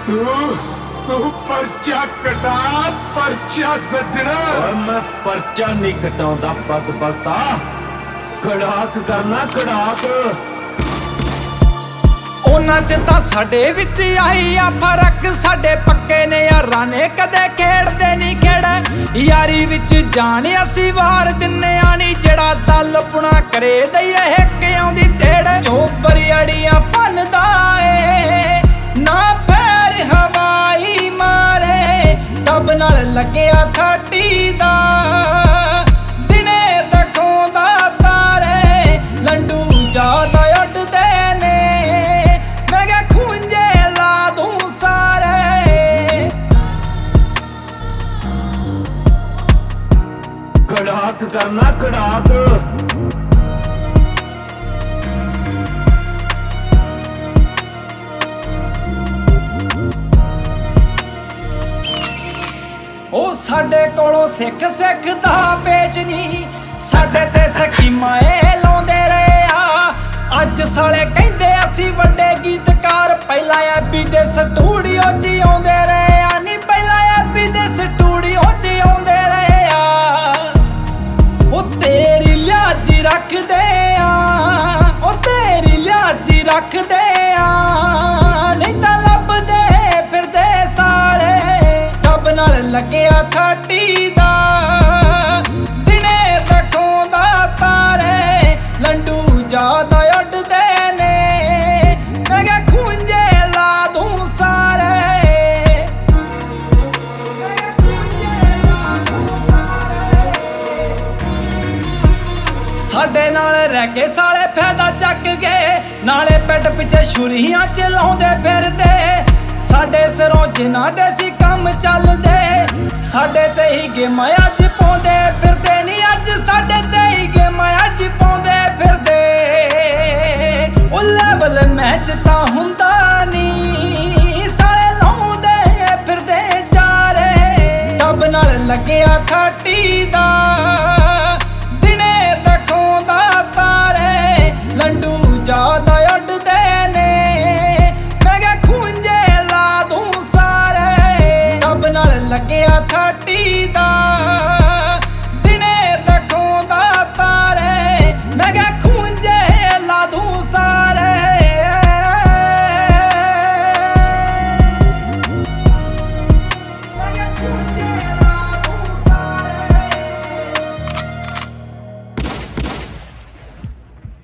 तू तू पर्चा कटा, पर्चा सजना। मैं पर्चा नहीं कटाउंदा पग भगता, कड़ाक करना कड़ाक। ਉਹਨਾਂ ਚ ਤਾਂ ਸਾਡੇ ਵਿੱਚ ਆਈ ਆ ਫਰਕ, ਸਾਡੇ ਪੱਕੇ ਨੇ ਯਾਰਾਂ ਨੇ ਕਦੇ ਖੇਡਦੇ ਨਹੀਂ ਖੇੜ ਯਾਰੀ ਵਿੱਚ ਜਾਣ ਅਸੀਂ ਵਾਰ ਦਿੰਨੇ ਆ ਨੀ ਜਿਹੜਾ ਦਲ ਪੁਣਾ ਕਰੇ ਦਈਏ ਹਿੱਕ ਆਉਂਦੀ ਤੇੜ ਚੋਬਰ ਅੜੀਆਂ ਭੰਨਦਾ ਏ ਨਾ ਫੇਰ ਹਵਾਈ ਮਾਰੇ ਡੱਬ ਨਾਲ ਲੱਗਿਆ ਥਾਟੀ ਦਾ ਦਿਨੇ ਦਿਖਾਉਂਦਾ ਤਾਰੇ ਲੰਡੂ ਜ਼ਿਆਦਾ ਉੱਡਦੇ ਨੇ कड़ाक करना कड़ाक। ਉਹ ਸਾਡੇ ਕੋਲੋਂ ਸਿੱਖ ਦਾ ਪੇਚ ਨਹੀਂ, ਸਾਡੇ ਤੇ ਸਕੀਮਾਂ ਏ ਲਾਉਂਦੇ ਰਹੇ ਆ। ਅੱਜ ਸਾਲੇ ਕਹਿੰਦੇ ਅਸੀਂ ਵੱਡੇ ਗੀਤਕਾਰ, ਪਹਿਲਾਂ ਐਬੀ ਦੇ ਸਟੂਡੀਓ 'ਚ ਆਉਂਦੇ ਰਹੇ ਆ ਨੀ, ਪਹਿਲਾਂ ਐਬੀ ਦੇ ਸਟੂਡੀਓ 'ਚ ਆਉਂਦੇ ਰਹੇ ਆ। ਉਹ ਤੇਰੀ ਲਿਆਜੀ ਰੱਖਦੇ ਆ, ਉਹ ਤੇਰੀ ਲਿਆਜੀ ਰੱਖਦੇ ਆ, ਨਹੀਂ ਤਾਂ ਲੱਭਦੇ ਫਿਰਦੇ ਸਾਰੇ ਡੱਬ ਨਾਲ ਲੱਗਿਆ ਥਾਟੀ ਦਾ ਦਿਨੇ ਦਿਖਾਉਂਦਾ ਤਾਰੇ ਲੰਡੂ ਜ਼ਿਆਦਾ ਉੱਡਦੇ ਨੇ ਮੈਂ ਕਿਹਾ ਖੂੰਜੇ ਲਾ ਦੂੰ ਸਾਰੇ। ਸਾਡੇ ਨਾਲ ਰਹਿ ਕੇ ਸਾਲੇ ਫਾਇਦਾ ਚੱਕ ਗਏ, ਨਾਲੇ ਪਿੱਠ ਪਿੱਛੇ ਛੁਰੀਆਂ ਚਲਾਉਂਦੇ ਫਿਰਦੇ। ਸਾਡੇ ਸਿਰੋਂ ਜਿਨ੍ਹਾਂ ਦੇ ਸੀ ਕੰਮ ਚੱਲਦੇ, ਸਾਡੇ ਤੇ ਹੀ ਗੇਮਾਂ ਅੱਜ ਪਾਉਂਦੇ ਫਿਰਦੇ ਨੀ, ਅੱਜ ਸਾਡੇ ਤੇ ਹੀ ਗੇਮਾਂ ਅੱਜ ਪਾਉਂਦੇ ਫਿਰਦੇ। ਉਹ ਲੈਵਲ ਮੈਚ ਤਾਂ ਹੁੰਦਾ ਨੀ, ਸਾਲੇ ਲਾਉਂਦੇ ਫਿਰਦੇ ਜਾਰੇ ਡੱਬ ਨਾਲ ਲੱਗਿਆ ਥਾਟੀ